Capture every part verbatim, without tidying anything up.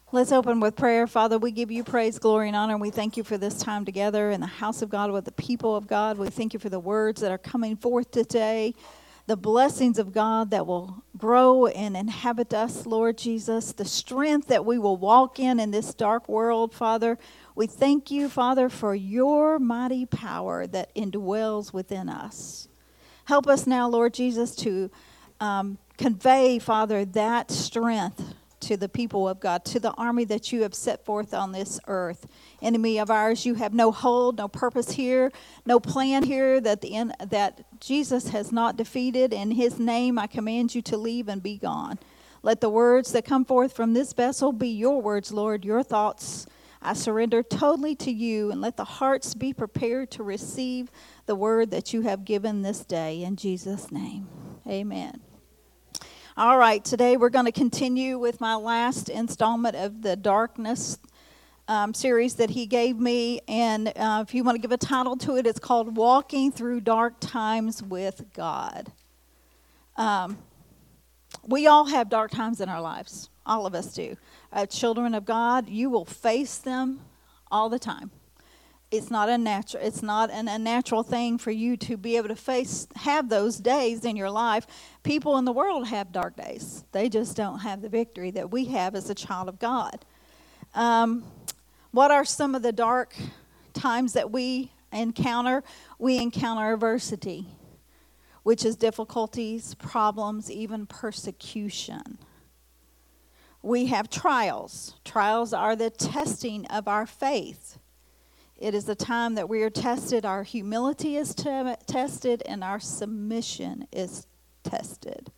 Let's open with prayer. Father, we give you praise, glory, and honor. And we thank you for this time together in the house of God with the people of God. We thank you for the words that are coming forth today, the blessings of God that will grow and inhabit us, Lord Jesus, the strength that we will walk in in this dark world, Father. We thank you, Father, for your mighty power that indwells within us. Help us now, Lord Jesus, to um, convey, Father, that strength to the people of God, to the army that you have set forth on this earth. Enemy of ours, you have no hold, no purpose here, no plan here that the en- that Jesus has not defeated. In his name, I command you to leave and be gone. Let the words that come forth from this vessel be your words, Lord, your thoughts. I surrender totally to you, and let the hearts be prepared to receive the word that you have given this day. In Jesus' name, amen. All right, today we're going to continue with my last installment of the darkness um, series that he gave me. And uh, if you want to give a title to it, it's called Walking Through Dark Times with God. Um, we all have dark times in our lives. All of us do. Uh, children of God, you will face them all the time. It's not a natural. It's not an unnatural thing for you to be able to face, have those days in your life. People in the world have dark days. They just don't have the victory that we have as a child of God. Um, what are some of the dark times that we encounter? We encounter adversity, which is difficulties, problems, even persecution. We have trials. Trials are the testing of our faith. It is the time that we are tested. Our humility is te- tested and our submission is tested.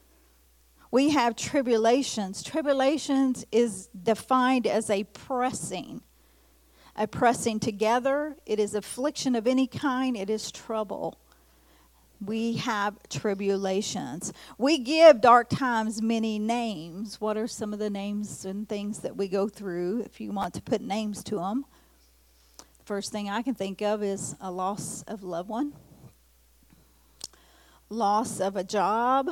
We have tribulations. Tribulations is defined as a pressing. A pressing together. It is affliction of any kind. It is trouble. We have tribulations. We give dark times many names. What are some of the names and things that we go through, if you want to put names to them? First thing I can think of is a loss of a loved one, loss of a job,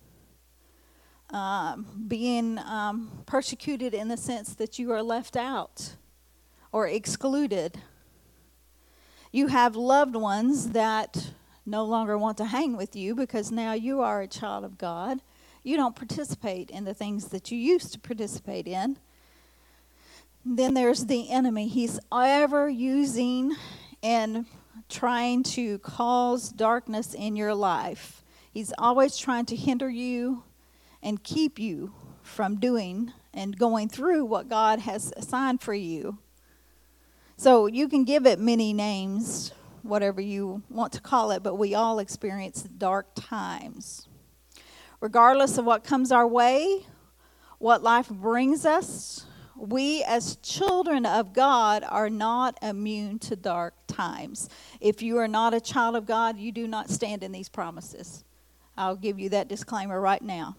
um, being um, persecuted in the sense that you are left out or excluded. You have loved ones that no longer want to hang with you because now you are a child of God. You don't participate in the things that you used to participate in. Then there's the enemy. He's ever using and trying to cause darkness in your life. He's always trying to hinder you and keep you from doing and going through what God has assigned for you. So you can give it many names, whatever you want to call it, but we all experience dark times. Regardless of what comes our way, what life brings us, we as children of God are not immune to dark times. If you are not a child of God, you do not stand in these promises. I'll give you that disclaimer right now.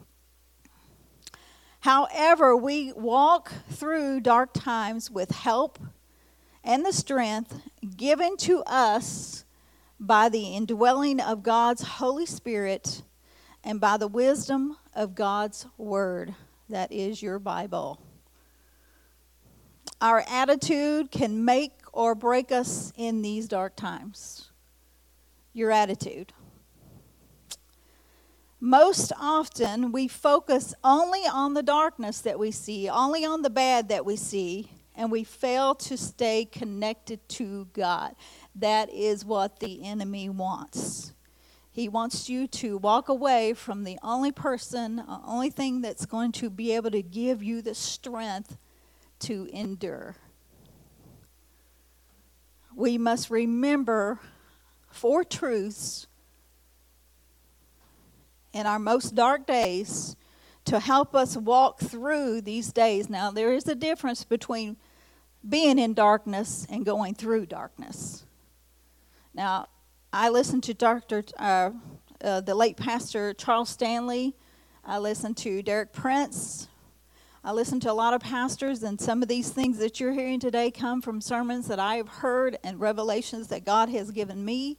However, we walk through dark times with help and the strength given to us by the indwelling of God's Holy Spirit and by the wisdom of God's Word. That is your Bible. Our attitude can make or break us in these dark times. Your attitude. Most often, we focus only on the darkness that we see, only on the bad that we see, and we fail to stay connected to God. That is what the enemy wants. He wants you to walk away from the only person, the only thing that's going to be able to give you the strength to endure. We must remember four truths in our most dark days to help us walk through these days. Now, there is a difference between being in darkness and going through darkness. Now, I listened to Doctor Uh, uh, the late pastor Charles Stanley. I listened to Derek Prince. I listen to a lot of pastors, and some of these things that you're hearing today come from sermons that I have heard and revelations that God has given me.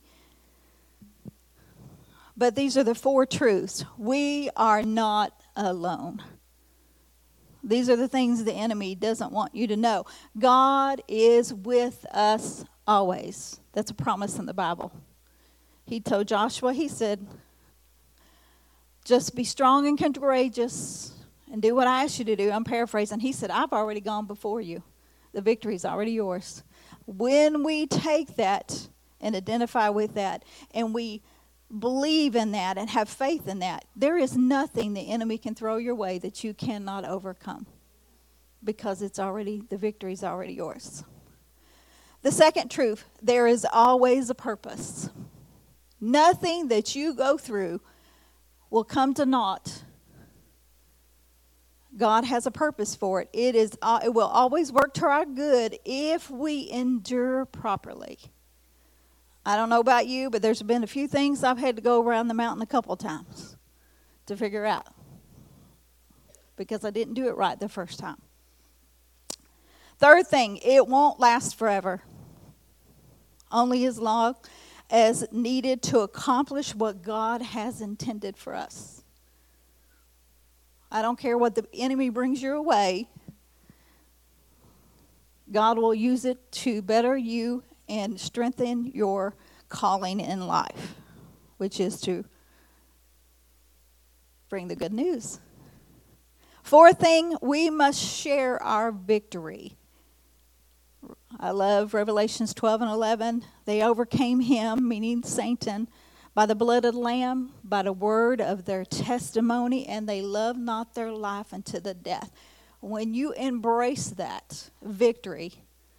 But these are the four truths. We are not alone. These are the things the enemy doesn't want you to know. God is with us always. That's a promise in the Bible. He told Joshua, he said, just be strong and courageous and do what I asked you to do. I'm paraphrasing. He said, I've already gone before you. The victory is already yours. When we take that and identify with that, and we believe in that and have faith in that, there is nothing the enemy can throw your way that you cannot overcome, because it's already, the victory is already yours. The second truth, there is always a purpose. Nothing that you go through will come to naught. God has a purpose for it. It is. Uh, it will always work to our good if we endure properly. I don't know about you, but there's been a few things I've had to go around the mountain a couple times to figure out, because I didn't do it right the first time. Third thing, it won't last forever. Only as long as needed to accomplish what God has intended for us. I don't care what the enemy brings your way. God will use it to better you and strengthen your calling in life, which is to bring the good news. Fourth thing, we must share our victory. I love Revelations twelve and eleven. They overcame him, meaning Satan, by the blood of the Lamb, by the word of their testimony, and they loved not their life unto the death. When you embrace that victory,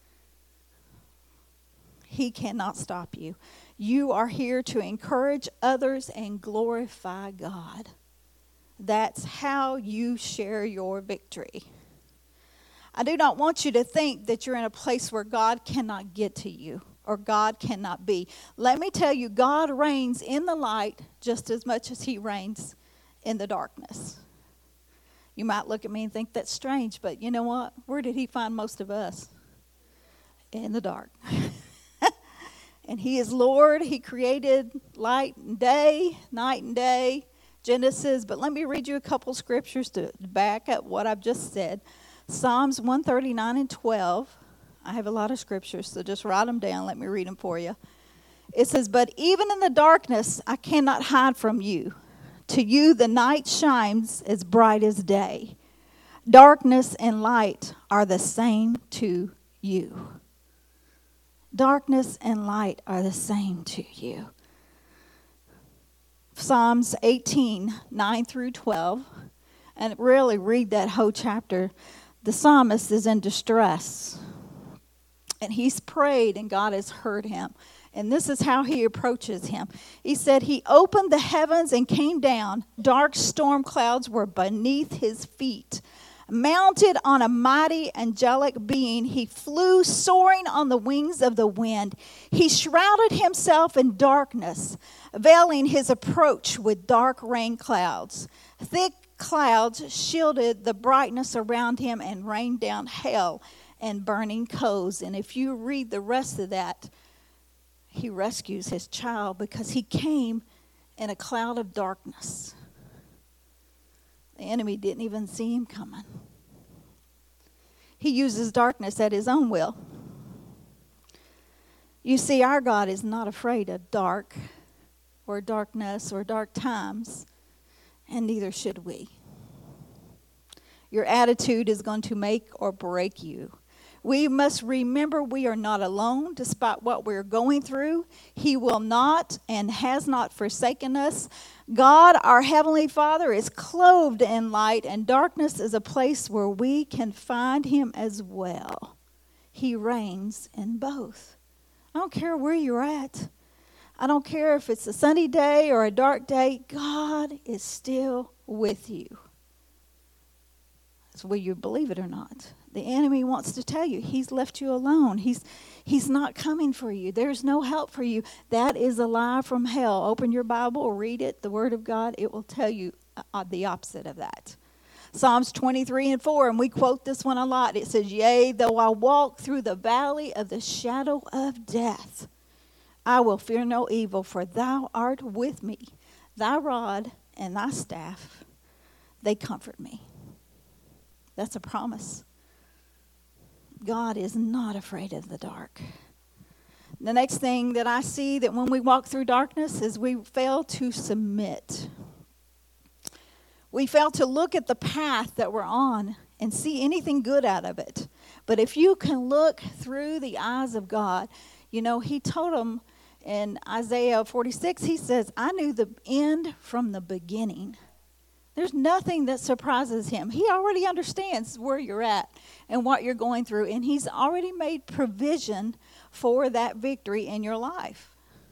he cannot stop you. You are here to encourage others and glorify God. That's how you share your victory. I do not want you to think that you're in a place where God cannot get to you, or God cannot be. Let me tell you, God reigns in the light just as much as he reigns in the darkness. You might look at me and think that's strange, but you know what? Where did he find most of us? In the dark. And he is Lord. He created light and day, night and day, Genesis. But let me read you a couple scriptures to back up what I've just said. Psalms one thirty-nine and twelve. I have a lot of scriptures, so just write them down. Let me read them for you. It says, but even in the darkness, I cannot hide from you. To you, the night shines as bright as day. Darkness and light are the same to you. Darkness and light are the same to you. Psalms eighteen, nine through twelve. And really read that whole chapter. The psalmist is in distress. And he's prayed and God has heard him. And this is how he approaches him. He said, he opened the heavens and came down. Dark storm clouds were beneath his feet. Mounted on a mighty angelic being, he flew soaring on the wings of the wind. He shrouded himself in darkness, veiling his approach with dark rain clouds. Thick clouds shielded the brightness around him and rained down hail and burning coals. And if you read the rest of that, he rescues his child because he came in a cloud of darkness. The enemy didn't even see him coming. He uses darkness at his own will. You see, our God is not afraid of dark or darkness or dark times, and neither should we. Your attitude is going to make or break you. We must remember we are not alone despite what we're going through. He will not and has not forsaken us. God, our Heavenly Father, is clothed in light, and darkness is a place where we can find him as well. He reigns in both. I don't care where you're at. I don't care if it's a sunny day or a dark day. God is still with you. That's whether you believe it or not. The enemy wants to tell you he's left you alone. He's he's not coming for you. There's no help for you. That is a lie from hell. Open your Bible, read it, the Word of God. It will tell you uh, the opposite of that. Psalms twenty-three and four, and we quote this one a lot. It says, yea, though I walk through the valley of the shadow of death, I will fear no evil, for thou art with me. Thy rod and thy staff, they comfort me. That's a promise. God is not afraid of the dark. The next thing that I see that when we walk through darkness is we fail to submit. We fail to look at the path that we're on and see anything good out of it. But if you can look through the eyes of God, you know, he told them in Isaiah forty-six, he says, I knew the end from the beginning. There's nothing that surprises him. He already understands where you're at and what you're going through, and he's already made provision for that victory in your life.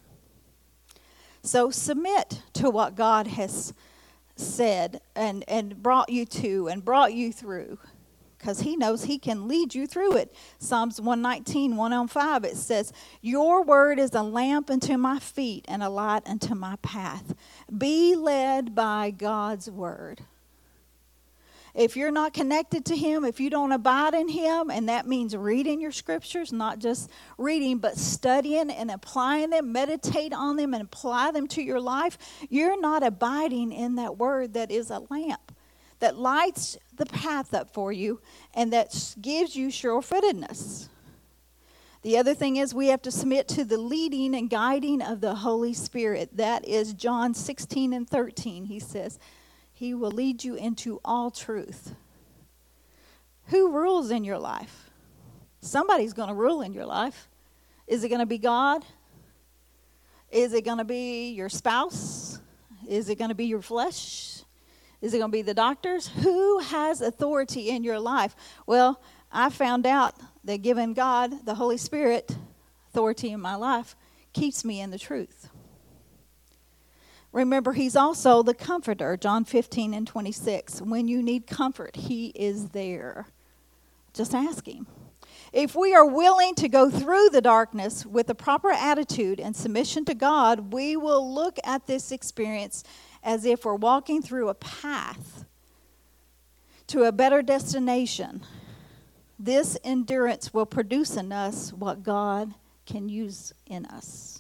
So submit to what God has said and, and brought you to and brought you through, because he knows he can lead you through it. Psalms one nineteen, one oh five, it says, your word is a lamp unto my feet and a light unto my path. Be led by God's word. If you're not connected to him, if you don't abide in him, and that means reading your scriptures, not just reading, but studying and applying them, meditate on them and apply them to your life, you're not abiding in that word that is a lamp, that lights the path up for you and that gives you sure-footedness. The other thing is we have to submit to the leading and guiding of the Holy Spirit. That is John sixteen and thirteen. He says, he will lead you into all truth. Who rules in your life? Somebody's going to rule in your life. Is it going to be God? Is it going to be your spouse? Is it going to be your flesh? Is it going to be the doctors? Who has authority in your life? Well, I found out that giving God, the Holy Spirit, authority in my life keeps me in the truth. Remember, he's also the comforter, John fifteen and twenty-six. When you need comfort, he is there. Just ask him. If we are willing to go through the darkness with a proper attitude and submission to God, we will look at this experience as if we're walking through a path to a better destination. This endurance will produce in us what God can use in us.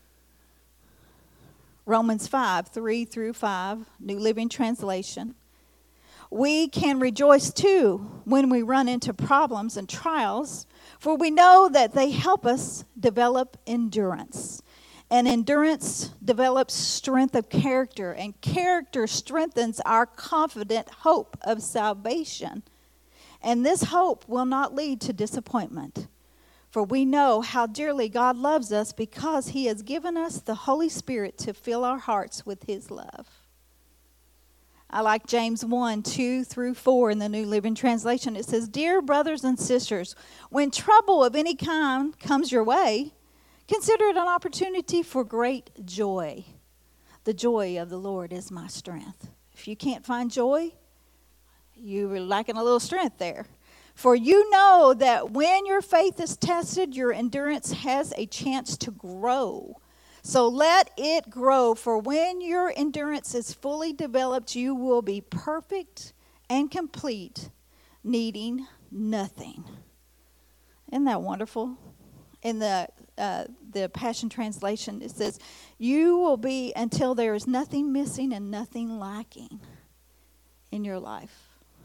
Romans five, three through five, New Living Translation. We can rejoice too when we run into problems and trials, for we know that they help us develop endurance. And endurance develops strength of character, and character strengthens our confident hope of salvation. And this hope will not lead to disappointment. For we know how dearly God loves us because he has given us the Holy Spirit to fill our hearts with his love. I like James one, two through four in the New Living Translation. It says, dear brothers and sisters, when trouble of any kind comes your way, consider it an opportunity for great joy. The joy of the Lord is my strength. If you can't find joy, you're lacking a little strength there. For you know that when your faith is tested, your endurance has a chance to grow. So let it grow, for when your endurance is fully developed, you will be perfect and complete, needing nothing. Isn't that wonderful? In the uh, the Passion Translation, it says, you will be until there is nothing missing and nothing lacking in your life.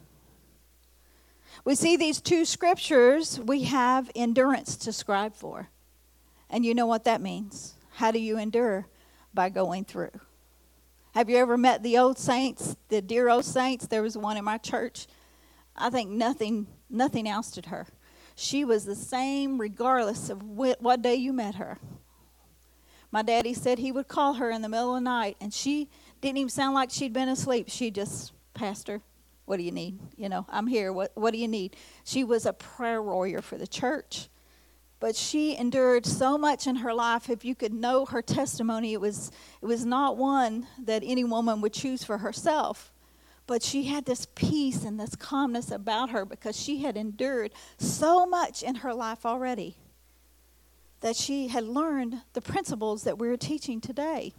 We see these two scriptures, we have endurance to strive for. And you know what that means. How do you endure? By going through. Have you ever met the old saints, the dear old saints? There was one in my church. I think nothing, nothing ousted her. She was the same regardless of wh- what day you met her. My daddy said he would call her in the middle of the night, and she didn't even sound like she'd been asleep. She just, Pastor, what do you need? You know, I'm here. What what do you need? She was a prayer warrior for the church. But she endured so much in her life. If you could know her testimony, it was it was not one that any woman would choose for herself. But she had this peace and this calmness about her because she had endured so much in her life already that she had learned the principles that we're teaching today.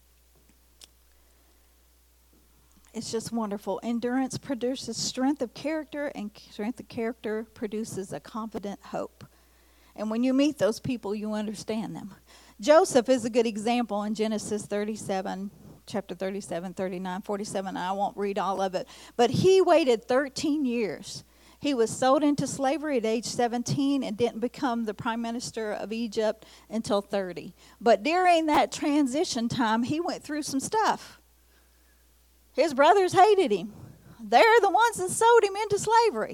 It's just wonderful. Endurance produces strength of character, and strength of character produces a confident hope. And when you meet those people, you understand them. Joseph is a good example in Genesis thirty-seven, chapter thirty-seven, thirty-nine, forty-seven. I won't read all of it. But he waited thirteen years He was sold into slavery at age seventeen and didn't become the prime minister of Egypt until thirty. But during that transition time, he went through some stuff. His brothers hated him. They're the ones that sold him into slavery.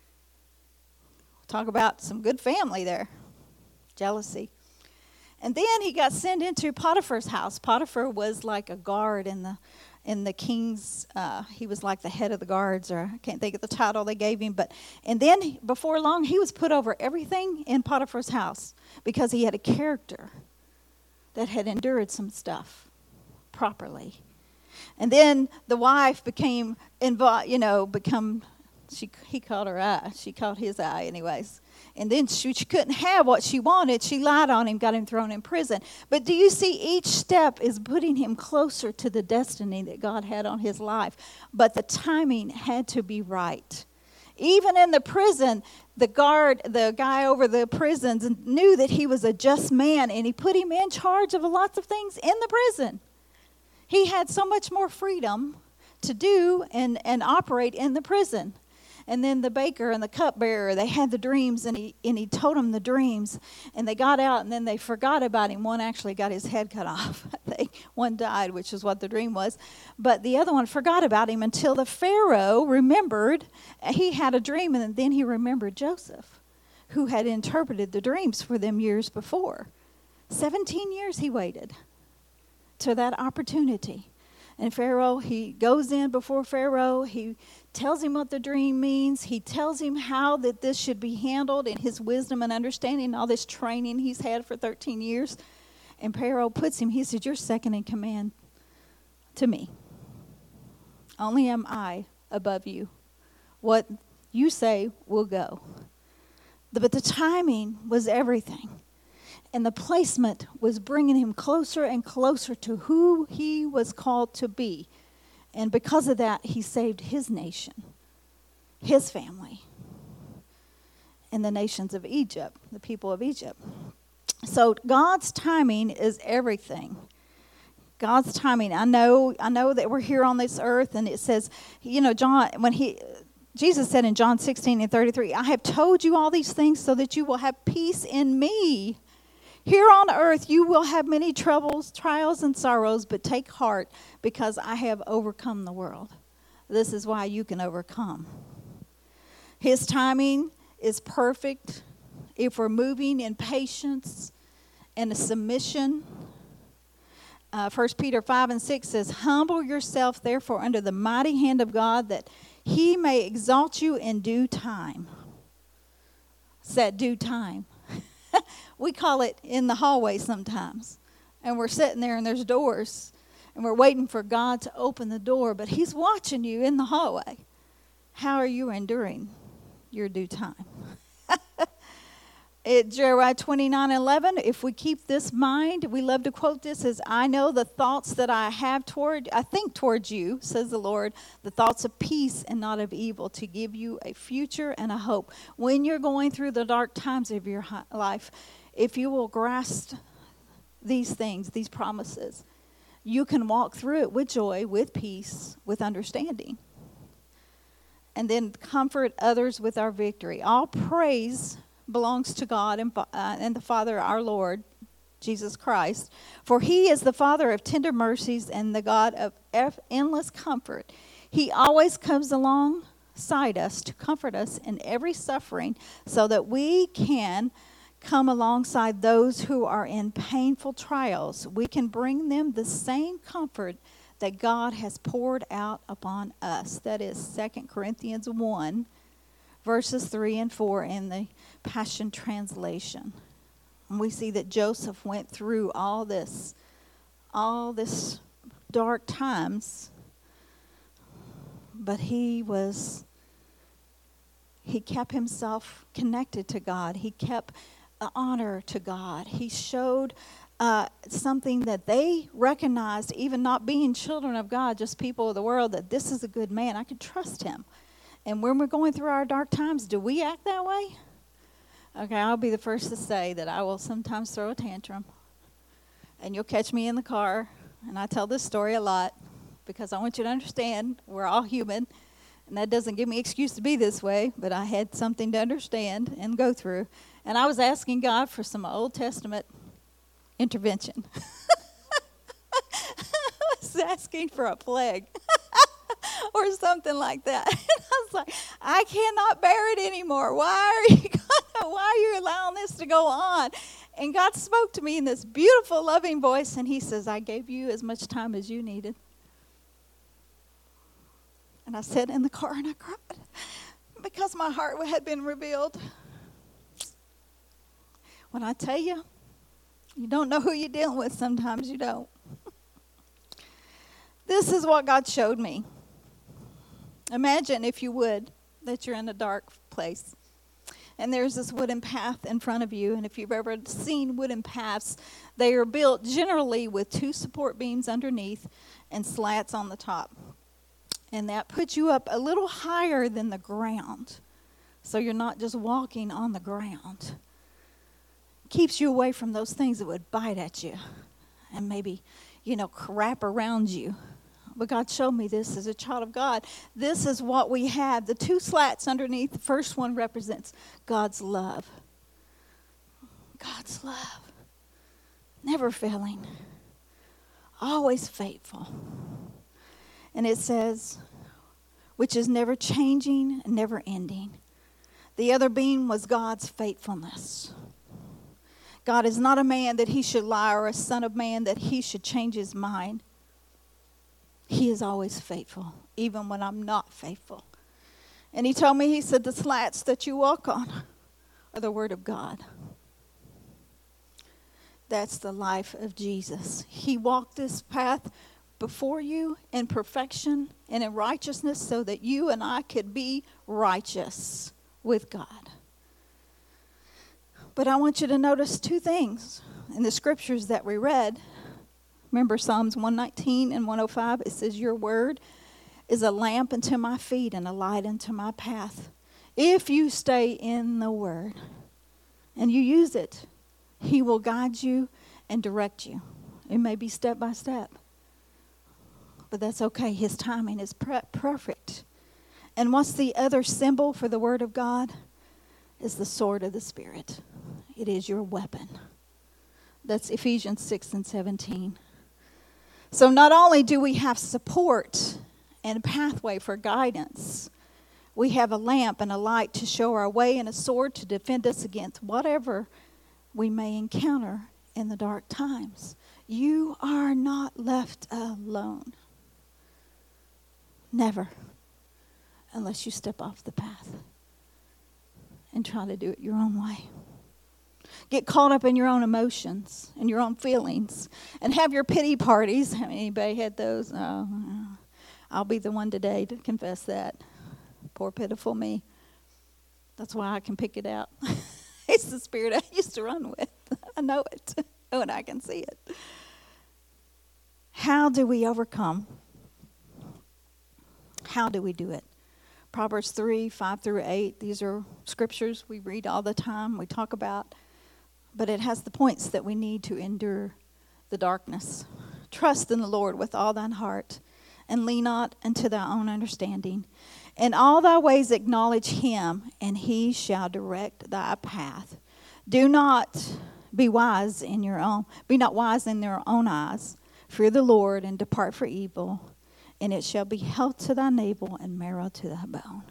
Talk about some good family there. Jealousy. And then he got sent into Potiphar's house. Potiphar was like a guard in the in the king's, uh, he was like the head of the guards, or I can't think of the title they gave him. But and then before long, he was put over everything in Potiphar's house because he had a character that had endured some stuff properly. And then the wife became involved, you know, become, she he caught her eye. She caught his eye anyways. And then she, she couldn't have what she wanted. She lied on him, got him thrown in prison. But do you see, each step is putting him closer to the destiny that God had on his life. But the timing had to be right. Even in the prison, the guard, the guy over the prisons knew that he was a just man, and he put him in charge of lots of things in the prison. He had so much more freedom to do and, and operate in the prison. And then the baker and the cupbearer, they had the dreams, and he and he told them the dreams. And they got out, and then they forgot about him. One actually got his head cut off, I think. One died, which is what the dream was. But the other one forgot about him until the Pharaoh remembered. He had a dream, and then he remembered Joseph, who had interpreted the dreams for them years before. Seventeen years he waited to that opportunity. And Pharaoh, he goes in before Pharaoh. He tells him what the dream means. He tells him how that this should be handled in his wisdom and understanding, all this training he's had for thirteen years. And Pharaoh puts him, he says, you're second in command to me. Only am I above you. What you say will go. But the timing was everything. And the placement was bringing him closer and closer to who he was called to be. And because of that, he saved his nation, his family, and the nations of Egypt, the people of Egypt. So God's timing is everything. God's timing. I know, I know that we're here on this earth, and it says, you know, John, when he, Jesus said in John sixteen and thirty-three, I have told you all these things so that you will have peace in me. Here on earth you will have many troubles, trials, and sorrows, but take heart because I have overcome the world. This is why you can overcome. His timing is perfect if we're moving in patience and a submission. Uh, First Peter five and six says, humble yourself therefore under the mighty hand of God, that he may exalt you in due time. It's that due time. We call it in the hallway sometimes. And we're sitting there and there's doors. And we're waiting for God to open the door. But he's watching you in the hallway. How are you enduring your due time? It, Jeremiah twenty-nine eleven, if we keep this mind, we love to quote this as, I know the thoughts that I have toward, I think towards you, says the Lord, the thoughts of peace and not of evil, to give you a future and a hope. When you're going through the dark times of your life, if you will grasp these things, these promises, you can walk through it with joy, with peace, with understanding. And then comfort others with our victory. All praise belongs to God and, uh, and the Father, our Lord, Jesus Christ. For he is the Father of tender mercies and the God of endless comfort. He always comes alongside us to comfort us in every suffering so that we can come alongside those who are in painful trials. We can bring them the same comfort that God has poured out upon us. That is Second Corinthians one, verses three and four in the Passion Translation. And we see that Joseph went through all this, all this dark times, but he was, he kept himself connected to God. He kept honor to God. He showed uh, something that they recognized, even not being children of God, just people of the world, that this is a good man. I can trust him. And when we're going through our dark times, do we act that way? Okay, I'll be the first to say that I will sometimes throw a tantrum. And you'll catch me in the car. And I tell this story a lot because I want you to understand we're all human. And that doesn't give me excuse to be this way, but I had something to understand and go through. And I was asking God for some Old Testament intervention. I was asking for a plague or something like that. And I was like, I cannot bear it anymore. Why are you gonna, why are you allowing this to go on? And God spoke to me in this beautiful, loving voice, and he says, I gave you as much time as you needed. And I sat in the car and I cried because my heart had been revealed. When I tell you, you don't know who you're dealing with, sometimes you don't. This is what God showed me. Imagine, if you would, that you're in a dark place. And there's this wooden path in front of you. And if you've ever seen wooden paths, they are built generally with two support beams underneath and slats on the top. And that puts you up a little higher than the ground. So you're not just walking on the ground. Keeps you away from those things that would bite at you and maybe, you know, wrap around you. But God showed me this as a child of God. This is what we have. The two slats underneath, the first one represents God's love. God's love. Never failing. Always faithful. And it says, which is never changing and never ending. The other beam was God's faithfulness. God is not a man that he should lie, or a son of man that he should change his mind. He is always faithful, even when I'm not faithful. And he told me, he said, the slats that you walk on are the word of God. That's the life of Jesus. He walked this path before you in perfection and in righteousness so that you and I could be righteous with God. But I want you to notice two things in the scriptures that we read. Remember Psalms one nineteen and one oh five? It says, your word is a lamp unto my feet and a light unto my path. If you stay in the word and you use it, he will guide you and direct you. It may be step by step, but that's okay. His timing is pre- perfect. And what's the other symbol for the word of God? Is the sword of the Spirit. It is your weapon. That's Ephesians six and seventeen. So not only do we have support and a pathway for guidance, we have a lamp and a light to show our way and a sword to defend us against whatever we may encounter in the dark times. You are not left alone. Never. Unless you step off the path and try to do it your own way. Get caught up in your own emotions and your own feelings and have your pity parties. Anybody had those? Oh, I'll be the one today to confess that. Poor pitiful me. That's why I can pick it out. It's the spirit I used to run with. I know it. Oh, and I can see it. How do we overcome? How do we do it? Proverbs three, five through eight. These are scriptures we read all the time. We talk about. But it has the points that we need to endure the darkness. Trust in the Lord with all thine heart, and lean not unto thy own understanding. In all thy ways acknowledge him, and he shall direct thy path. Do not be wise in your own, be not wise in their own eyes. Fear the Lord, and depart from evil, and it shall be health to thy navel and marrow to thy bone.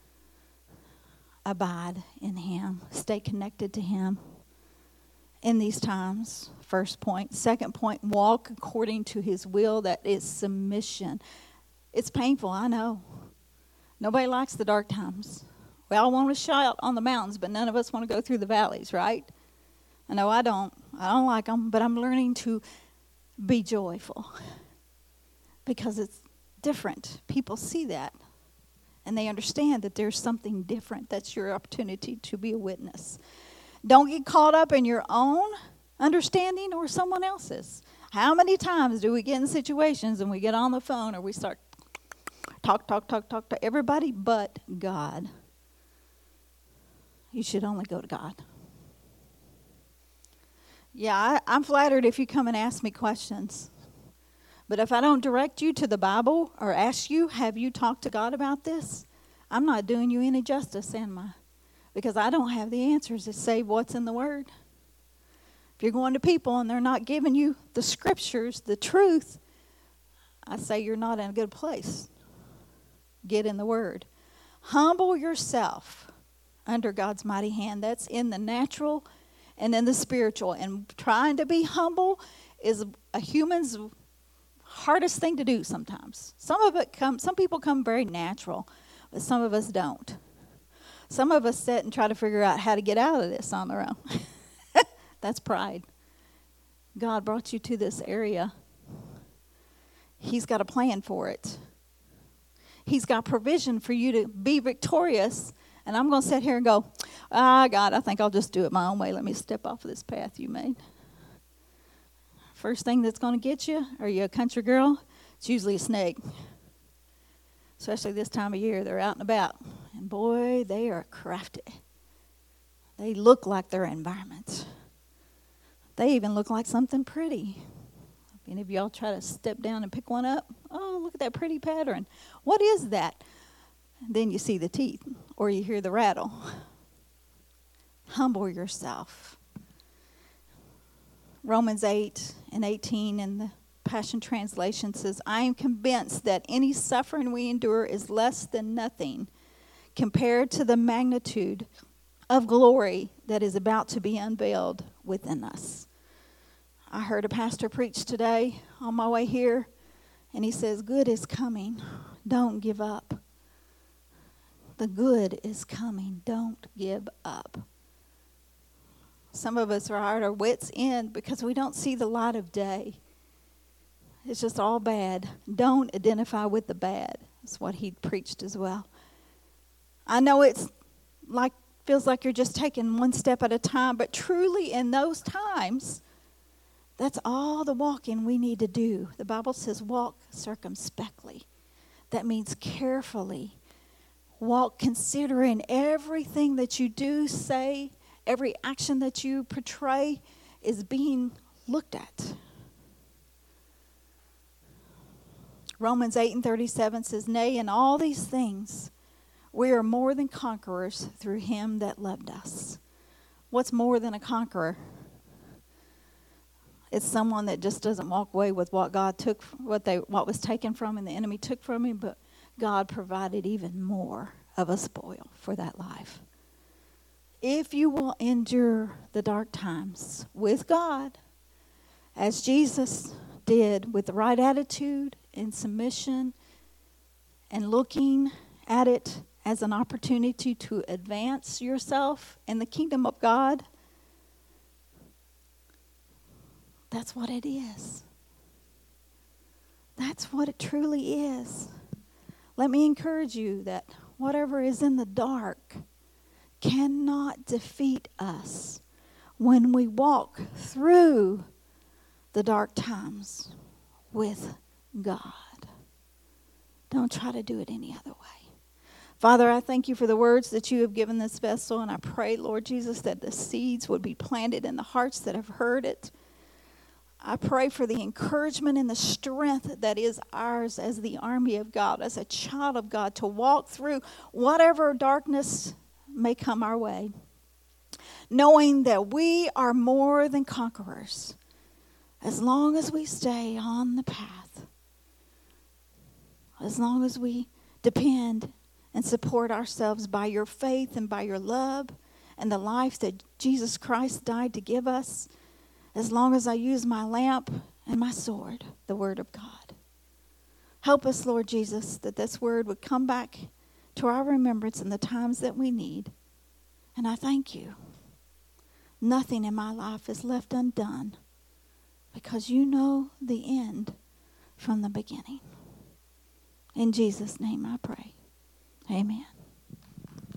Abide in him. Stay connected to him in these times. First point. Second point, walk according to his will. That is submission. It's painful, I know. Nobody likes the dark times. We all want to shout on the mountains, but none of us want to go through the valleys, right? I know I don't. I don't like them, but I'm learning to be joyful because it's different. People see that, and they understand that there's something different. That's your opportunity to be a witness. Don't get caught up in your own understanding or someone else's. How many times do we get in situations and we get on the phone or we start talk, talk, talk, talk to everybody but God? You should only go to God. Yeah, I, I'm flattered if you come and ask me questions. But if I don't direct you to the Bible or ask you, have you talked to God about this? I'm not doing you any justice, am I? Because I don't have the answers to save what's in the Word. If you're going to people and they're not giving you the scriptures, the truth, I say you're not in a good place. Get in the Word. Humble yourself under God's mighty hand. That's in the natural and in the spiritual. And trying to be humble is a human's hardest thing to do sometimes. Some of it come, some people come very natural, but some of us don't. Some of us sit and try to figure out how to get out of this on their own. That's pride. God brought you to this area. He's got a plan for it. He's got provision for you to be victorious. And I'm going to sit here and go, ah, God, I think I'll just do it my own way. Let me step off of this path you made. First thing that's going to get you, are you a country girl? It's usually a snake. Especially this time of year, they're out and about. And boy, they are crafty. They look like their environment. They even look like something pretty. If any of y'all try to step down and pick one up, oh, look at that pretty pattern. What is that? Then you see the teeth or you hear the rattle. Humble yourself. Romans eight and eighteen in the Passion Translation says, I am convinced that any suffering we endure is less than nothing compared to the magnitude of glory that is about to be unveiled within us. I heard a pastor preach today on my way here, and he says, good is coming. Don't give up. The good is coming. Don't give up. Some of us are at our wits' end because we don't see the light of day. It's just all bad. Don't identify with the bad. That's what he preached as well. I know it's like feels like you're just taking one step at a time, but truly in those times, that's all the walking we need to do. The Bible says walk circumspectly. That means carefully. Walk considering everything that you do, say, every action that you portray is being looked at. Romans eight and thirty-seven says, nay, in all these things, we are more than conquerors through him that loved us. What's more than a conqueror? It's someone that just doesn't walk away with what God took, what they, what was taken from him, the enemy took from him, but God provided even more of a spoil for that life. If you will endure the dark times with God, as Jesus did, with the right attitude and submission and looking at it as an opportunity to advance yourself in the kingdom of God, that's what it is. That's what it truly is. Let me encourage you that whatever is in the dark cannot defeat us when we walk through the dark times with God. Don't try to do it any other way. Father, I thank you for the words that you have given this vessel, and I pray, Lord Jesus, that the seeds would be planted in the hearts that have heard it. I pray for the encouragement and the strength that is ours as the army of God, as a child of God, to walk through whatever darkness may come our way, knowing that we are more than conquerors as long as we stay on the path, as long as we depend and support ourselves by your faith and by your love and the life that Jesus Christ died to give us, as long as I use my lamp and my sword, the word of God. Help us, Lord Jesus, that this word would come back to our remembrance in the times that we need. And I thank you. Nothing in my life is left undone because you know the end from the beginning. In Jesus' name I pray. Amen.